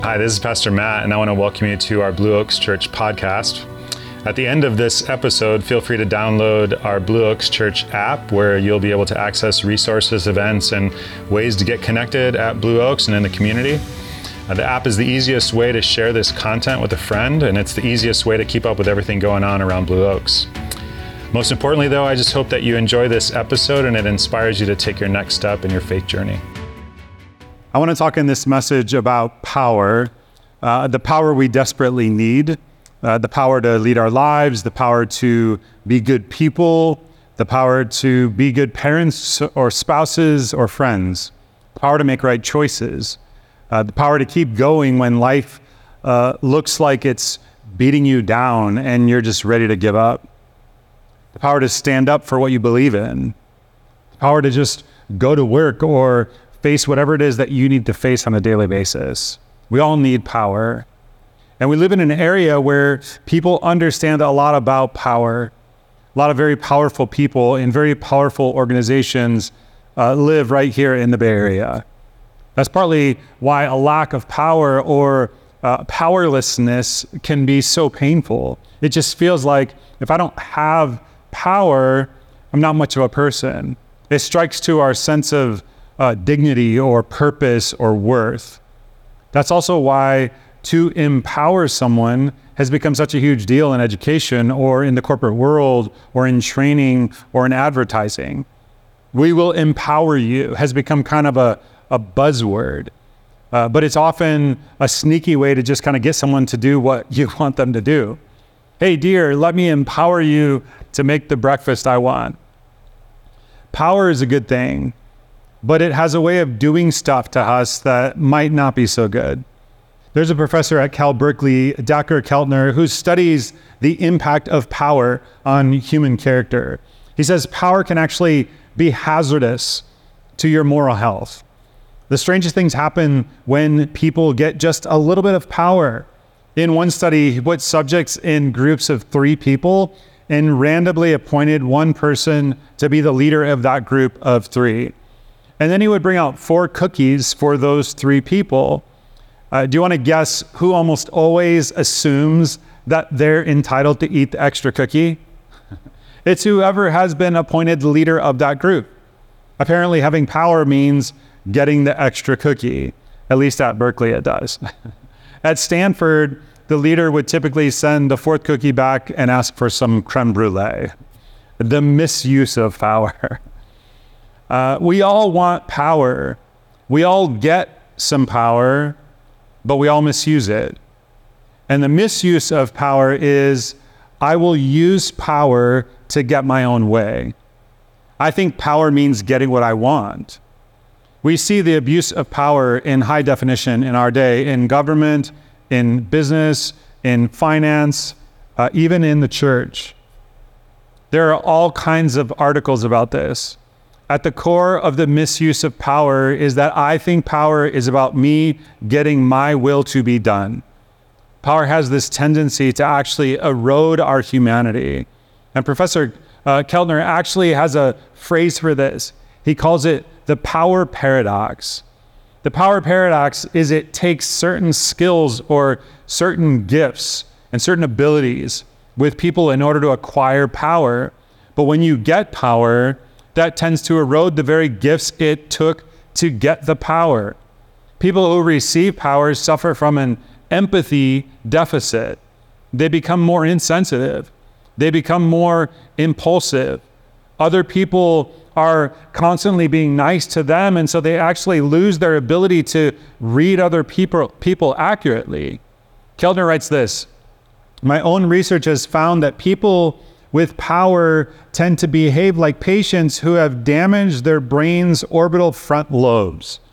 Hi, this is Pastor Matt, and I want to welcome you to our Blue Oaks Church podcast. At the end of this episode, feel free to download our Blue Oaks Church app, where you'll be able to access resources, events, and ways to get connected at Blue Oaks and in the community. The app is the easiest way to share this content with a friend, and it's the easiest way to keep up with everything going on around Blue Oaks. Most importantly, though, I just hope that you enjoy this episode and it inspires you to take your next step in your faith journey. I want to talk in this message about power, the power we desperately need, the power to lead our lives, the power to be good people, the power to be good parents or spouses or friends, the power to make right choices, the power to keep going when life looks like it's beating you down and you're just ready to give up, the power to stand up for what you believe in, the power to just go to work or face whatever it is that you need to face on a daily basis. We all need power. And we live in an area where people understand a lot about power. A lot of very powerful people in very powerful organizations live right here in the Bay Area. That's partly why a lack of power or powerlessness can be so painful. It just feels like if I don't have power, I'm not much of a person. It strikes to our sense of dignity or purpose or worth. That's also why to empower someone has become such a huge deal in education or in the corporate world or in training or in advertising. We will empower you has become kind of a buzzword, but it's often a sneaky way to just kind of get someone to do what you want them to do. Hey, dear, let me empower you to make the breakfast I want. Power is a good thing, but it has a way of doing stuff to us that might not be so good. There's a professor at Cal Berkeley, Dacher Keltner, who studies the impact of power on human character. He says power can actually be hazardous to your moral health. The strangest things happen when people get just a little bit of power. In one study, he put subjects in groups of 3 people and randomly appointed one person to be the leader of that group of 3. And then he would bring out 4 cookies for those 3 people. Do you want to guess who almost always assumes that they're entitled to eat the extra cookie? It's whoever has been appointed the leader of that group. Apparently having power means getting the extra cookie. At least at Berkeley it does. At Stanford, the leader would typically send the 4th cookie back and ask for some creme brulee. The misuse of power. We all want power. We all get some power, but we all misuse it. And the misuse of power is, I will use power to get my own way. I think power means getting what I want. We see the abuse of power in high definition in our day, in government, in business, in finance, even in the church. There are all kinds of articles about this. At the core of the misuse of power is that I think power is about me getting my will to be done. Power has this tendency to actually erode our humanity. And Professor Keltner actually has a phrase for this. He calls it the power paradox. The power paradox is it takes certain skills or certain gifts and certain abilities with people in order to acquire power. But when you get power, that tends to erode the very gifts it took to get the power. People who receive power suffer from an empathy deficit. They become more insensitive. They become more impulsive. Other people are constantly being nice to them, and so they actually lose their ability to read other people accurately. Keltner writes this: my own research has found that people with power tend to behave like patients who have damaged their brain's orbital front lobes.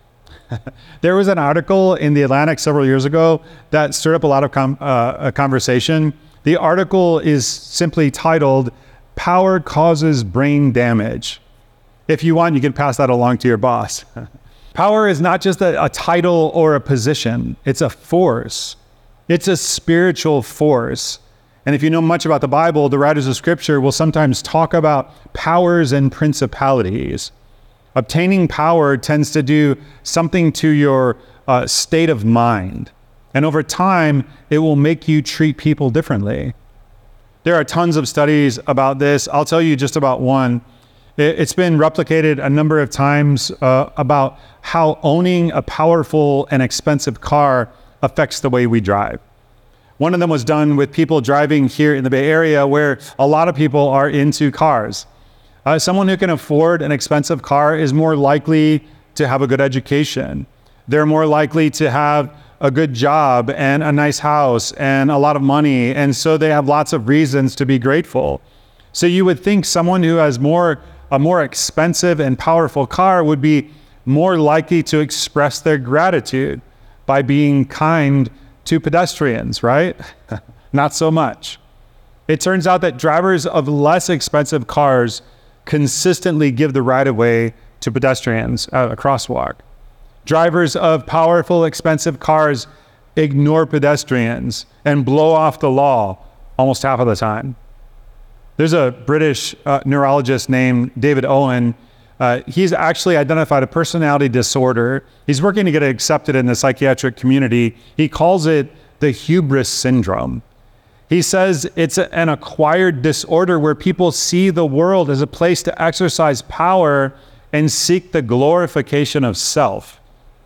There was an article in The Atlantic several years ago that stirred up a lot of conversation. The article is simply titled, "Power Causes Brain Damage." If you want, you can pass that along to your boss. Power is not just a title or a position. It's a force. It's a spiritual force. And if you know much about the Bible, the writers of Scripture will sometimes talk about powers and principalities. Obtaining power tends to do something to your state of mind. And over time, it will make you treat people differently. There are tons of studies about this. I'll tell you just about one. It's been replicated a number of times about how owning a powerful and expensive car affects the way we drive. One of them was done with people driving here in the Bay Area, where a lot of people are into cars. Someone who can afford an expensive car is more likely to have a good education. They're more likely to have a good job and a nice house and a lot of money. And so they have lots of reasons to be grateful. So you would think someone who has a more expensive and powerful car would be more likely to express their gratitude by being kind to pedestrians, right? Not so much. It turns out that drivers of less expensive cars consistently give the right of way to pedestrians at a crosswalk. Drivers of powerful, expensive cars ignore pedestrians and blow off the law almost half of the time. There's a British neurologist named David Owen. He's actually identified a personality disorder. He's working to get it accepted in the psychiatric community. He calls it the hubris syndrome. He says it's an acquired disorder where people see the world as a place to exercise power and seek the glorification of self.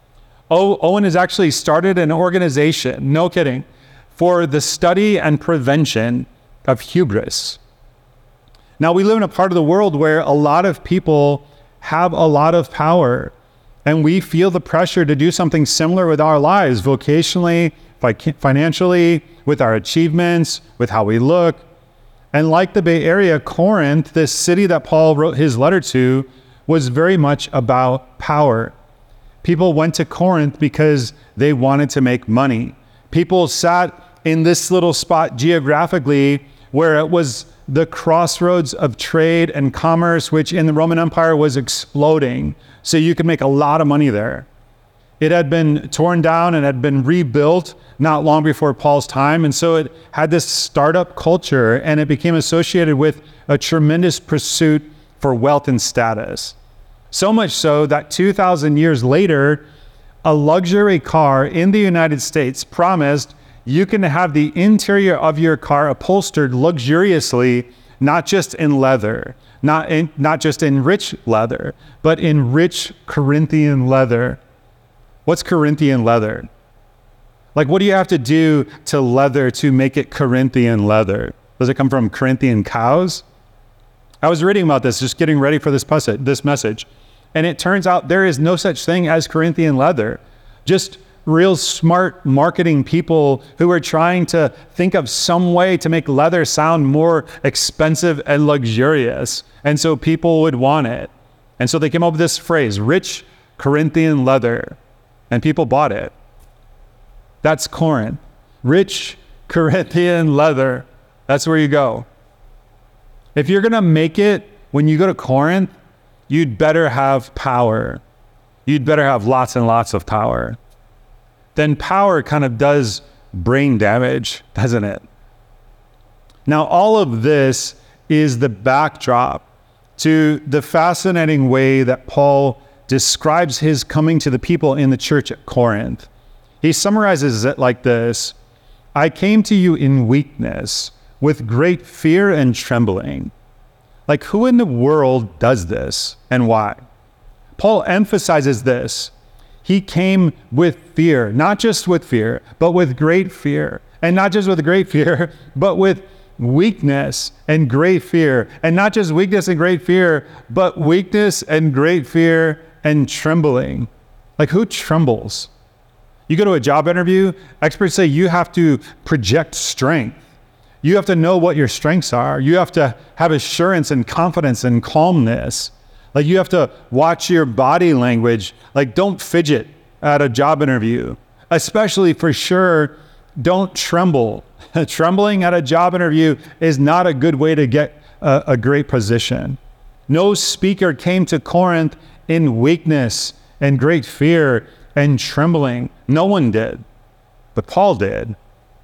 Owen has actually started an organization, no kidding, for the study and prevention of hubris. Now, we live in a part of the world where a lot of people have a lot of power, and we feel the pressure to do something similar with our lives, vocationally, financially, with our achievements, with how we look. And like the Bay Area, Corinth, this city that Paul wrote his letter to, was very much about power. People went to Corinth because they wanted to make money. People sat in this little spot geographically where it was the crossroads of trade and commerce, which in the Roman Empire was exploding. So you could make a lot of money there. It had been torn down and had been rebuilt not long before Paul's time. And so it had this startup culture, and it became associated with a tremendous pursuit for wealth and status. So much so that 2,000 years later, a luxury car in the United States promised you can have the interior of your car upholstered luxuriously, not just in leather, not just in rich leather, but in rich Corinthian leather. What's Corinthian leather? Like, what do you have to do to leather to make it Corinthian leather? Does it come from Corinthian cows? I was reading about this, just getting ready for this message. And it turns out there is no such thing as Corinthian leather. Just real smart marketing people who are trying to think of some way to make leather sound more expensive and luxurious. And so people would want it. And so they came up with this phrase, rich Corinthian leather. And people bought it. That's Corinth. Rich Corinthian leather. That's where you go. If you're going to make it when you go to Corinth, you'd better have power. You'd better have lots and lots of power. Then power kind of does brain damage, doesn't it? Now, all of this is the backdrop to the fascinating way that Paul describes his coming to the people in the church at Corinth. He summarizes it like this: I came to you in weakness, with great fear and trembling. Like, who in the world does this and why? Paul emphasizes this. He came with fear, not just with fear, but with great fear. And not just with great fear, but with weakness and great fear. And not just weakness and great fear, but weakness and great fear and trembling. Like, who trembles? You go to a job interview, experts say you have to project strength. You have to know what your strengths are. You have to have assurance and confidence and calmness. Like, you have to watch your body language. Like, don't fidget at a job interview. Especially, for sure, don't tremble. Trembling at a job interview is not a good way to get a great position. No speaker came to Corinth in weakness and great fear and trembling. No one did, but Paul did.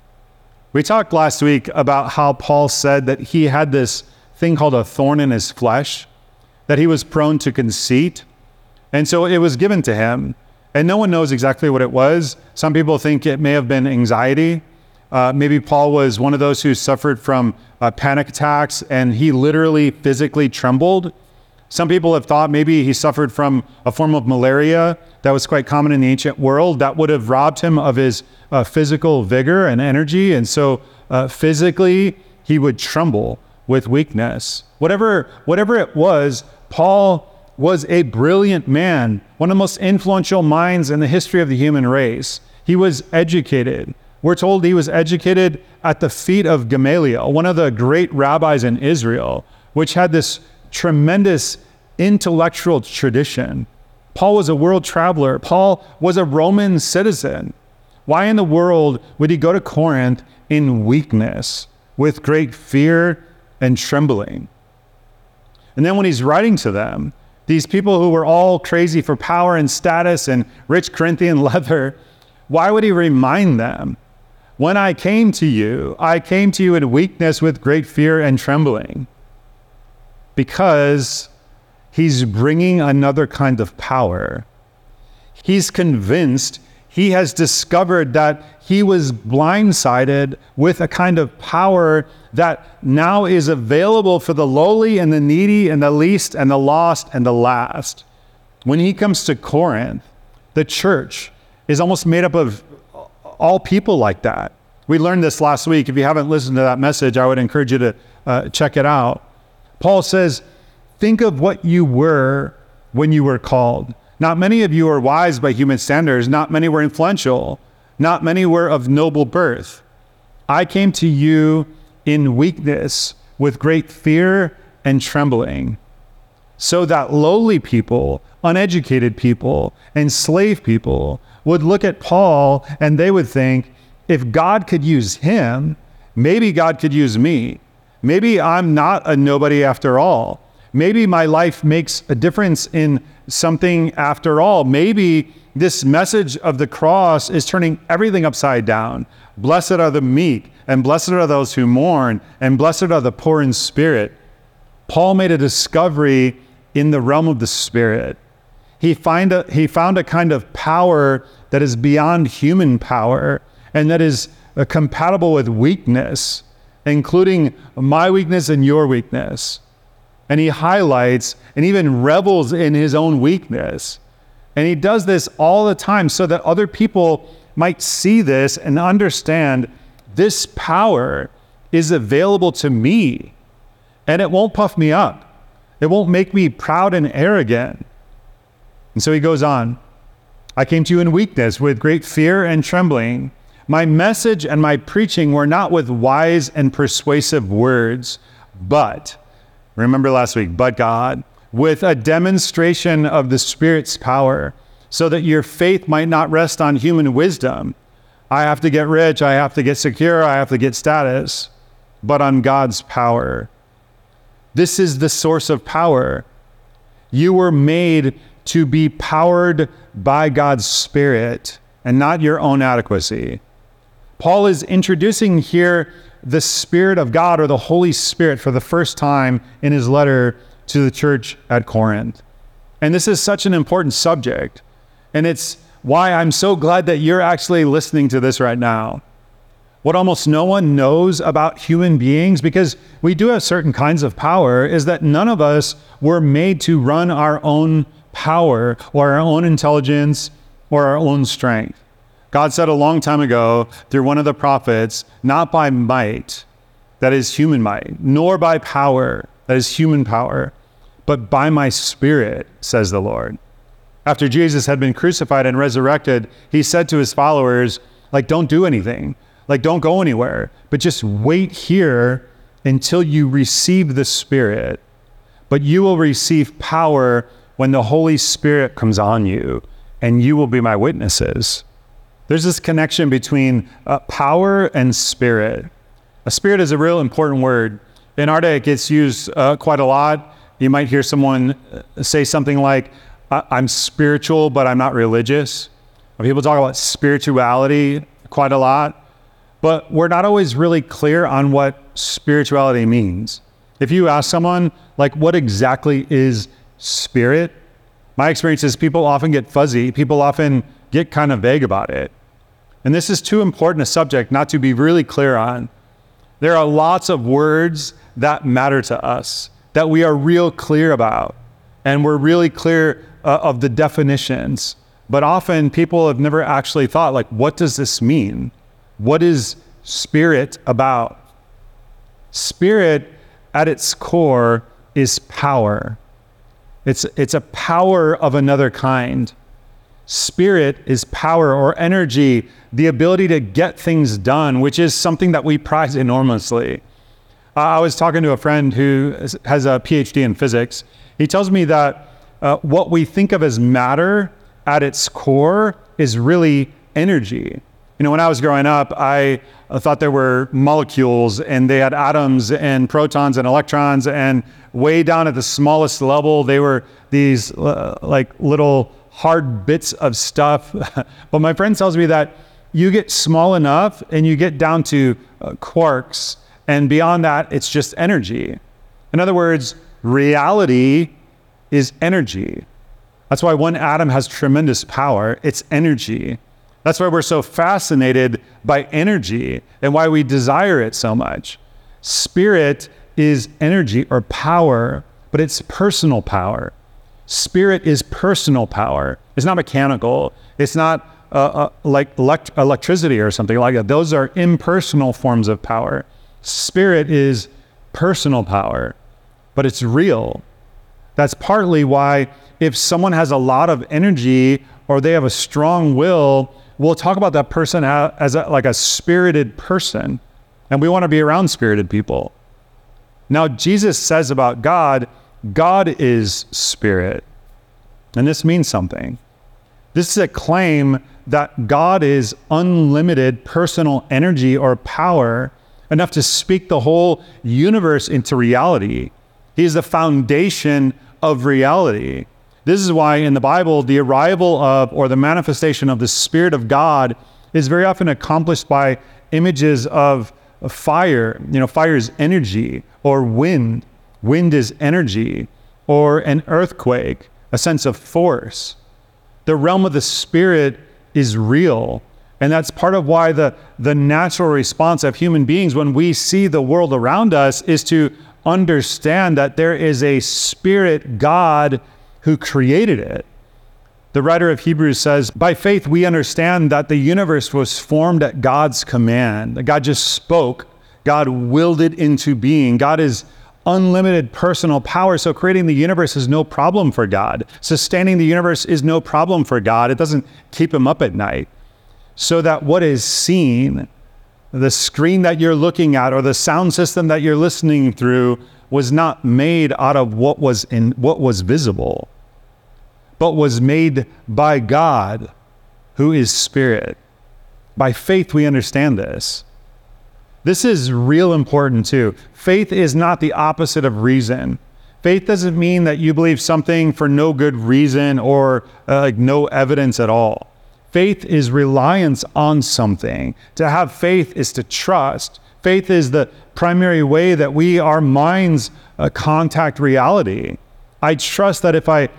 We talked last week about how Paul said that he had this thing called a thorn in his flesh, that he was prone to conceit. And so it was given to him. And no one knows exactly what it was. Some people think it may have been anxiety. Maybe Paul was one of those who suffered from panic attacks and he literally physically trembled. Some people have thought maybe he suffered from a form of malaria that was quite common in the ancient world that would have robbed him of his physical vigor and energy. And so physically he would tremble with weakness. Whatever it was, Paul was a brilliant man, one of the most influential minds in the history of the human race. He was educated. We're told he was educated at the feet of Gamaliel, one of the great rabbis in Israel, which had this tremendous intellectual tradition. Paul was a world traveler. Paul was a Roman citizen. Why in the world would he go to Corinth in weakness, with great fear and trembling? And then when he's writing to them, these people who were all crazy for power and status and rich Corinthian leather, why would he remind them? When I came to you in weakness with great fear and trembling. Because he's bringing another kind of power. He's convinced, he has discovered that he was blindsided with a kind of power that now is available for the lowly and the needy and the least and the lost and the last. When he comes to Corinth, the church is almost made up of all people like that. We learned this last week. If you haven't listened to that message, I would encourage you to check it out. Paul says, think of what you were when you were called. Not many of you are wise by human standards. Not many were influential. Not many were of noble birth. I came to you in weakness with great fear and trembling, so that lowly people, uneducated people, enslaved people would look at Paul and they would think, if God could use him, maybe God could use me. Maybe I'm not a nobody after all. Maybe my life makes a difference in something after all. Maybe this message of the cross is turning everything upside down. Blessed are the meek, and blessed are those who mourn, and blessed are the poor in spirit. Paul made a discovery in the realm of the spirit. He found a kind of power that is beyond human power, and that is compatible with weakness, including my weakness and your weakness. And he highlights and even revels in his own weakness. And he does this all the time so that other people might see this and understand this power is available to me. And it won't puff me up. It won't make me proud and arrogant. And so he goes on. I came to you in weakness with great fear and trembling. My message and my preaching were not with wise and persuasive words, but, remember last week, but God, with a demonstration of the Spirit's power, so that your faith might not rest on human wisdom. I have to get rich, I have to get secure, I have to get status, but on God's power. This is the source of power. You were made to be powered by God's Spirit and not your own adequacy. Paul is introducing here the Spirit of God, or the Holy Spirit, for the first time in his letter to the church at Corinth. And this is such an important subject. And it's why I'm so glad that you're actually listening to this right now. What almost no one knows about human beings, because we do have certain kinds of power, is that none of us were made to run our own power or our own intelligence or our own strength. God said a long time ago through one of the prophets, not by might, that is human might, nor by power, that is human power, but by my Spirit, says the Lord. After Jesus had been crucified and resurrected, he said to his followers, don't do anything, don't go anywhere, but just wait here until you receive the Spirit. But you will receive power when the Holy Spirit comes on you, and you will be my witnesses. There's this connection between power and spirit. A spirit is a real important word. In our day, it gets used quite a lot. You might hear someone say something like, I'm spiritual, but I'm not religious. Or people talk about spirituality quite a lot, but we're not always really clear on what spirituality means. If you ask someone, what exactly is spirit? My experience is people often get fuzzy. People often get kind of vague about it. And this is too important a subject not to be really clear on. There are lots of words that matter to us, that we are real clear about, and we're really clear of the definitions. But often people have never actually thought, like, what does this mean? What is spirit about? Spirit, at its core, is power. It's a power of another kind. Spirit is power or energy, the ability to get things done, which is something that we prize enormously. I was talking to a friend who has a PhD in physics. He tells me that what we think of as matter at its core is really energy. You know, when I was growing up, I thought there were molecules and they had atoms and protons and electrons, and way down at the smallest level, they were these like little hard bits of stuff. But my friend tells me that you get small enough and you get down to quarks, and beyond that, it's just energy. In other words, reality is energy. That's why one atom has tremendous power. It's energy. That's why we're so fascinated by energy and why we desire it so much. Spirit is energy or power, but it's personal power. Spirit is personal power. It's not mechanical. It's not like electricity or something like that. Those are impersonal forms of power. Spirit is personal power, but it's real. That's partly why if someone has a lot of energy or they have a strong will, we'll talk about that person as like a spirited person. And we want to be around spirited people. Now, Jesus says about God, God is spirit. And this means something. This is a claim that God is unlimited personal energy or power, enough to speak the whole universe into reality. He is the foundation of reality. This is why in the Bible, the arrival of or the manifestation of the Spirit of God is very often accomplished by images of fire. You know, fire is energy, or wind. Wind is energy, or an earthquake, a sense of force. The realm of the Spirit is real. And that's part of why the natural response of human beings when we see the world around us is to understand that there is a spirit God who created it. The writer of Hebrews says, by faith we understand that the universe was formed at God's command. That God just spoke. God willed it into being. God is unlimited personal power, so creating the universe is no problem for God. Sustaining the universe is no problem for God. It doesn't keep him up at night. So that what is seen, the screen that you're looking at or the sound system that you're listening through, was not made out of what was visible, but was made by God, who is spirit. By faith, we understand this. This is real important too. Faith is not the opposite of reason. Faith doesn't mean that you believe something for no good reason or like no evidence at all. Faith is reliance on something. To have faith is to trust. Faith is the primary way that our minds contact reality. I trust that if I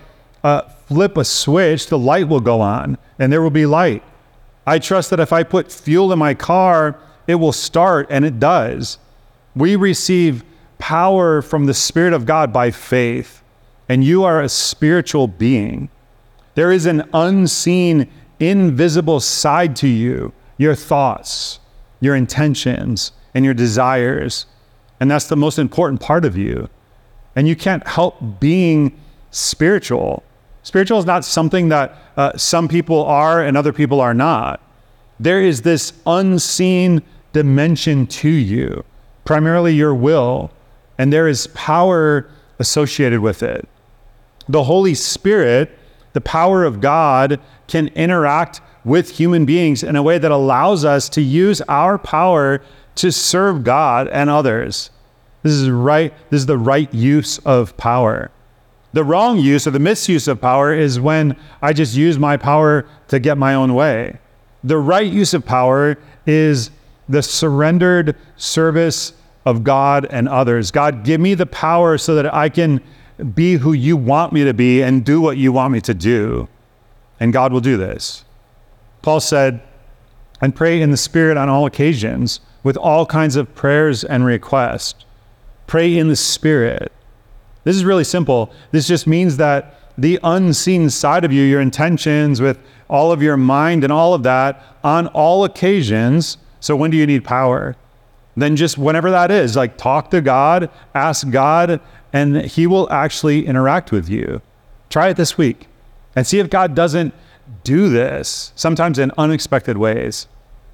flip a switch, the light will go on and there will be light. I trust that if I put fuel in my car, it will start, and it does. We receive power from the Spirit of God by faith, and you are a spiritual being. There is an unseen, invisible side to you, your thoughts, your intentions, and your desires. And that's the most important part of you. And you can't help being spiritual. Spiritual is not something that some people are and other people are not. There is this unseen dimension to you, primarily your will, and there is power associated with it. The Holy Spirit, the power of God, can interact with human beings in a way that allows us to use our power to serve God and others. This is right. This is the right use of power. The wrong use or the misuse of power is when I just use my power to get my own way. The right use of power is the surrendered service of God and others. God, give me the power so that I can be who you want me to be and do what you want me to do. And God will do this. Paul said, and pray in the Spirit on all occasions with all kinds of prayers and requests. Pray in the Spirit. This is really simple. This just means that the unseen side of you, your intentions with all of your mind and all of that on all occasions. So when do you need power? Then just whenever that is, like talk to God, ask God, and he will actually interact with you. Try it this week and see if God doesn't do this, sometimes in unexpected ways.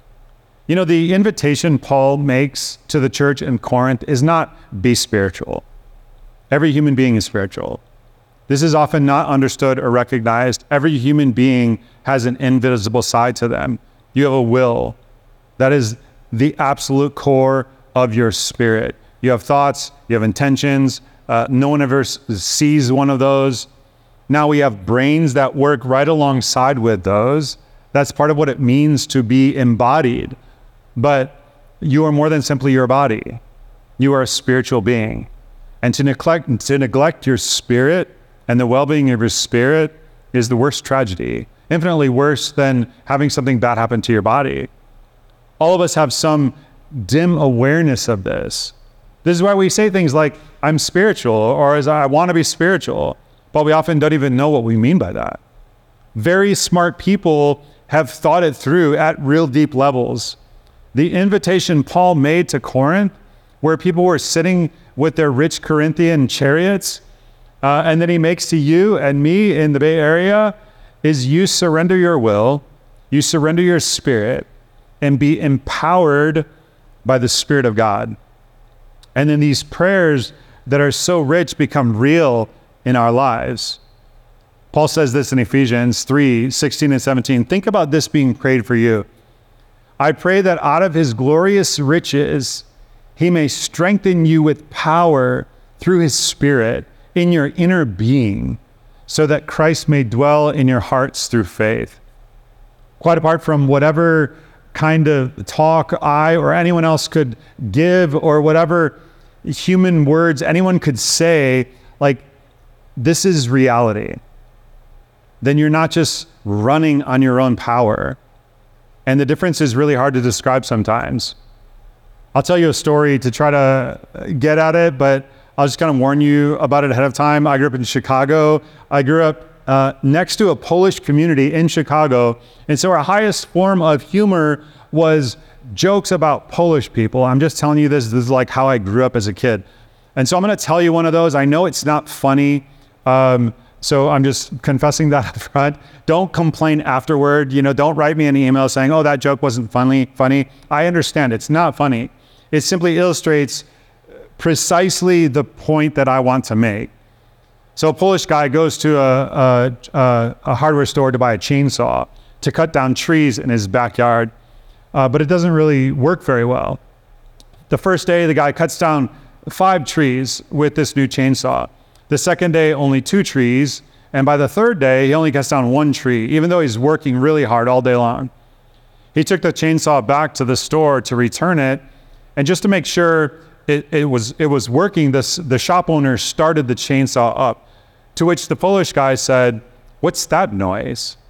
You know, the invitation Paul makes to the church in Corinth is not be spiritual. Every human being is spiritual. This is often not understood or recognized. Every human being has an invisible side to them. You have a will. That is the absolute core of your spirit. You have thoughts, you have intentions. No one ever sees one of those. Now we have brains that work right alongside with those. That's part of what it means to be embodied. But you are more than simply your body. You are a spiritual being. And to neglect your spirit and the well-being of your spirit is the worst tragedy, infinitely worse than having something bad happen to your body. All of us have some dim awareness of this. This is why we say things like, I'm spiritual, or as I want to be spiritual, but we often don't even know what we mean by that. Very smart people have thought it through at real deep levels. The invitation Paul made to Corinth, where people were sitting with their rich Corinthian chariots, and then he makes to you and me in the Bay Area, is you surrender your will, you surrender your spirit, and be empowered by the Spirit of God. And then these prayers that are so rich become real in our lives. Paul says this in Ephesians 3:16 and 17. Think about this being prayed for you. I pray that out of his glorious riches, he may strengthen you with power through his Spirit in your inner being, so that Christ may dwell in your hearts through faith. Quite apart from whatever kind of talk I or anyone else could give, or whatever human words anyone could say, like, this is reality. Then you're not just running on your own power. And the difference is really hard to describe sometimes. I'll tell you a story to try to get at it, but I'll just kind of warn you about it ahead of time. I grew up in Chicago. I grew up next to a Polish community in Chicago. And so our highest form of humor was jokes about Polish people. I'm just telling you this is like how I grew up as a kid. And so I'm going to tell you one of those. I know it's not funny. So I'm just confessing that up front. Don't complain afterward. Don't write me an email saying, oh, that joke wasn't funny. I understand it's not funny. It simply illustrates precisely the point that I want to make. So a Polish guy goes to a hardware store to buy a chainsaw to cut down trees in his backyard, but it doesn't really work very well. The first day, the guy cuts down 5 trees with this new chainsaw. The second day, only 2 trees. And by the third day, he only cuts down 1 tree, even though he's working really hard all day long. He took the chainsaw back to the store to return it. And just to make sure it was working, the shop owner started the chainsaw up, to which the Polish guy said, "What's that noise?"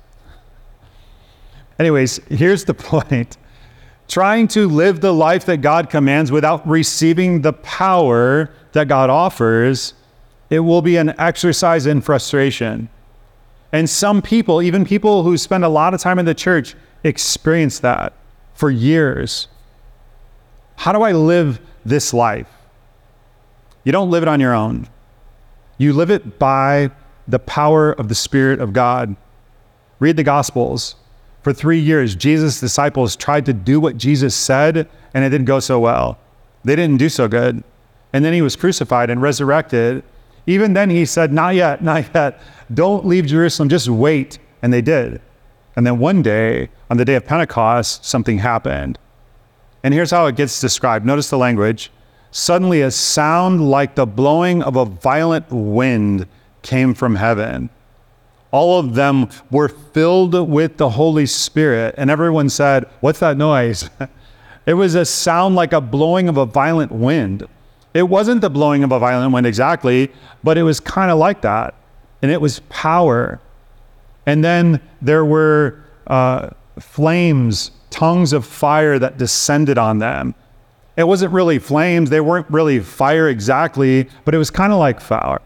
Anyways, here's the point. Trying to live the life that God commands without receiving the power that God offers, it will be an exercise in frustration. And some people, even people who spend a lot of time in the church, experience that for years. How do I live this life? You don't live it on your own. You live it by the power of the Spirit of God. Read the Gospels. For 3 years, Jesus' disciples tried to do what Jesus said, and it didn't go so well. They didn't do so good. And then he was crucified and resurrected. Even then he said, not yet, not yet. Don't leave Jerusalem, just wait. And they did. And then one day, on the day of Pentecost, something happened. And here's how it gets described. Notice the language. Suddenly a sound like the blowing of a violent wind came from heaven. All of them were filled with the Holy Spirit. And everyone said, what's that noise? It was a sound like a blowing of a violent wind. It wasn't the blowing of a violent wind exactly, but it was kind of like that. And it was power. And then there were flames, tongues of fire that descended on them. It wasn't really flames. They weren't really fire exactly, but it was kind of like fire.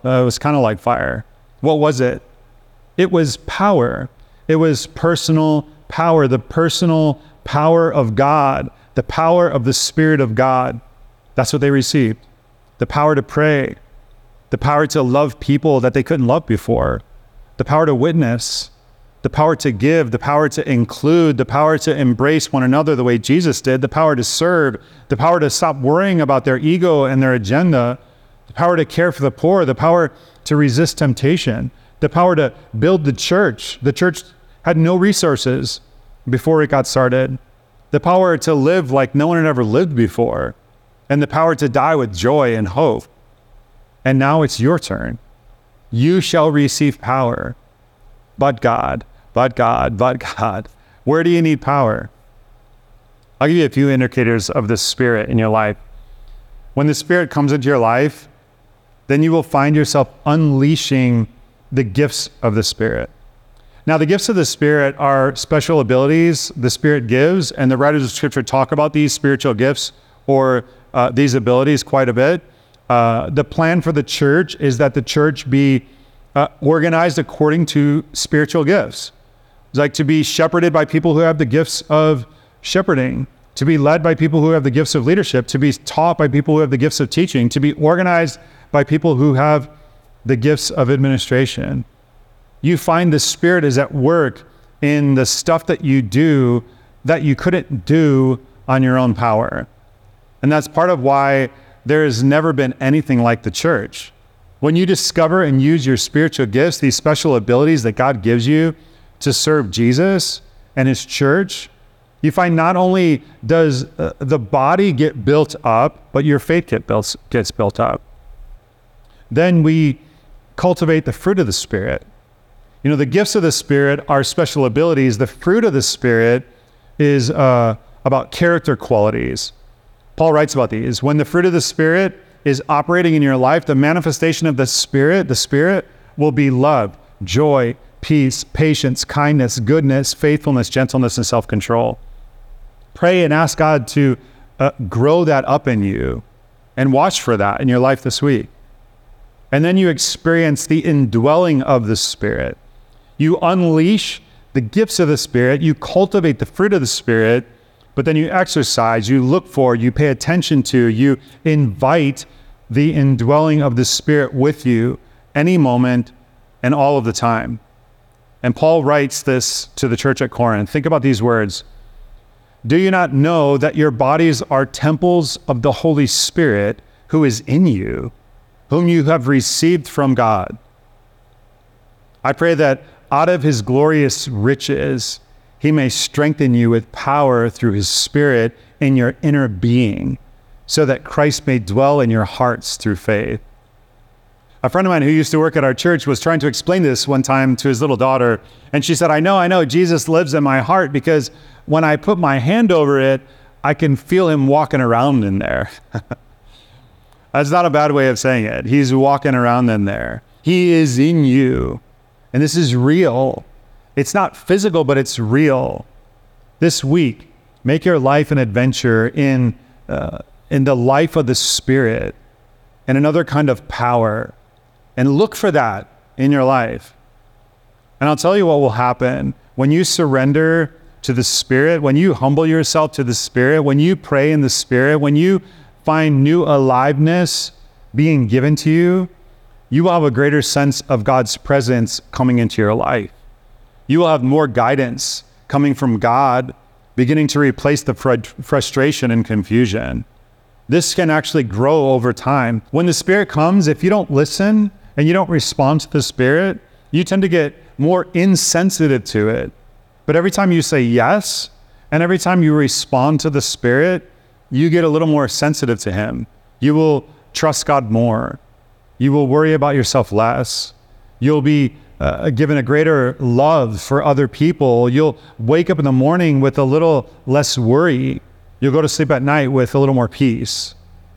What was it? It was power. It was personal power, the personal power of God, the power of the Spirit of God. That's what they received. The power to pray, the power to love people that they couldn't love before, the power to witness, the power to give, the power to include, the power to embrace one another the way Jesus did, the power to serve, the power to stop worrying about their ego and their agenda, the power to care for the poor, the power to resist temptation, the power to build the church. The church had no resources before it got started. The power to live like no one had ever lived before, and the power to die with joy and hope. And now it's your turn. You shall receive power. But God. Where do you need power? I'll give you a few indicators of the Spirit in your life. When the Spirit comes into your life, then you will find yourself unleashing the gifts of the Spirit. Now, the gifts of the Spirit are special abilities the Spirit gives, and the writers of Scripture talk about these spiritual gifts or these abilities quite a bit. The plan for the church is that the church be organized according to spiritual gifts. It's like to be shepherded by people who have the gifts of shepherding, to be led by people who have the gifts of leadership, to be taught by people who have the gifts of teaching, to be organized by people who have the gifts of administration. You find the Spirit is at work in the stuff that you do that you couldn't do on your own power. And that's part of why there has never been anything like the church. When you discover and use your spiritual gifts, these special abilities that God gives you to serve Jesus and his church, you find not only does the body get built up, but your faith gets built up. Then we cultivate the fruit of the Spirit. You know, the gifts of the Spirit are special abilities. The fruit of the Spirit is about character qualities. Paul writes about these. When the fruit of the Spirit is operating in your life, the manifestation of the Spirit will be love, joy, peace, patience, kindness, goodness, faithfulness, gentleness, and self-control. Pray and ask God to grow that up in you and watch for that in your life this week. And then you experience the indwelling of the Spirit. You unleash the gifts of the Spirit, you cultivate the fruit of the Spirit, but then you exercise, you look for, you pay attention to, you invite the indwelling of the Spirit with you any moment and all of the time. And Paul writes this to the church at Corinth. Think about these words. Do you not know that your bodies are temples of the Holy Spirit who is in you, whom you have received from God? I pray that out of his glorious riches, he may strengthen you with power through his Spirit in your inner being, so that Christ may dwell in your hearts through faith. A friend of mine who used to work at our church was trying to explain this one time to his little daughter. And she said, I know, Jesus lives in my heart because when I put my hand over it, I can feel him walking around in there. That's not a bad way of saying it. He's walking around in there. He is in you. And this is real. It's not physical, but it's real. This week, make your life an adventure in the life of the Spirit and another kind of power. And look for that in your life. And I'll tell you what will happen when you surrender to the Spirit, when you humble yourself to the Spirit, when you pray in the Spirit, when you find new aliveness being given to you, you will have a greater sense of God's presence coming into your life. You will have more guidance coming from God, beginning to replace the frustration and confusion. This can actually grow over time. When the Spirit comes, if you don't listen and you don't respond to the Spirit, you tend to get more insensitive to it. But every time you say yes, and every time you respond to the Spirit, you get a little more sensitive to him. You will trust God more. You will worry about yourself less. You'll be given a greater love for other people. You'll wake up in the morning with a little less worry. You'll go to sleep at night with a little more peace.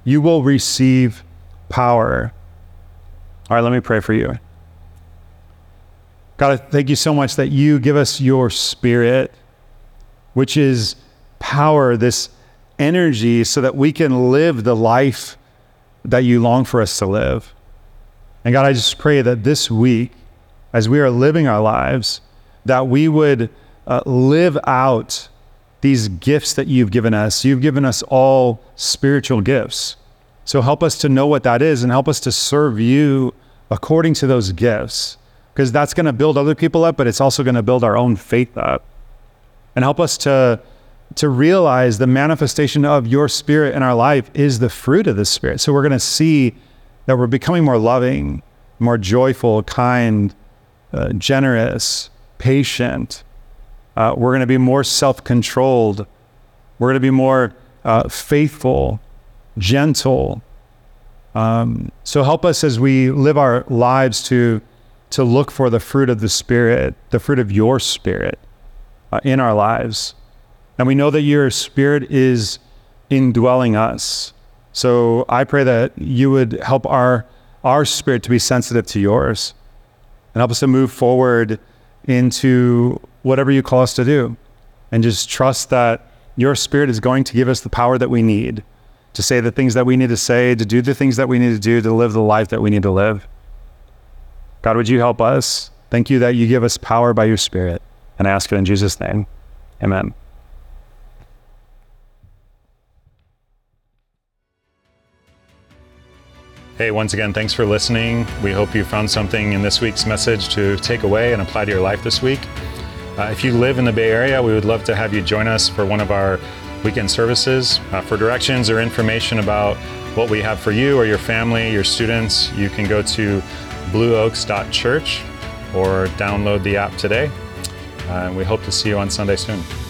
you will receive power. All right, let me pray for you. God, I thank you so much that you give us your Spirit, which is power, this energy, so that we can live the life that you long for us to live. And God, I just pray that this week, as we are living our lives, that we would live out these gifts that you've given us. You've given us all spiritual gifts. So help us to know what that is and help us to serve you according to those gifts, because that's going to build other people up, but it's also going to build our own faith up. And help us to realize the manifestation of your Spirit in our life is the fruit of the Spirit. So we're going to see that we're becoming more loving, more joyful, kind, generous, patient. We're going to be more self-controlled. We're going to be more faithful, gentle. So help us as we live our lives to look for the fruit of the Spirit, the fruit of your Spirit in our lives. And we know that your Spirit is indwelling us. So I pray that you would help our spirit to be sensitive to yours and help us to move forward into whatever you call us to do. And just trust that your Spirit is going to give us the power that we need to say the things that we need to say, to do the things that we need to do, to live the life that we need to live. God, would you help us? Thank you that you give us power by your Spirit. And I ask it in Jesus' name. Amen. Hey, once again, thanks for listening. We hope you found something in this week's message to take away and apply to your life this week. If you live in the Bay Area, we would love to have you join us for one of our weekend services. For directions or information about what we have for you or your family, your students, you can go to blueoaks.church or download the app today. We hope to see you on Sunday soon.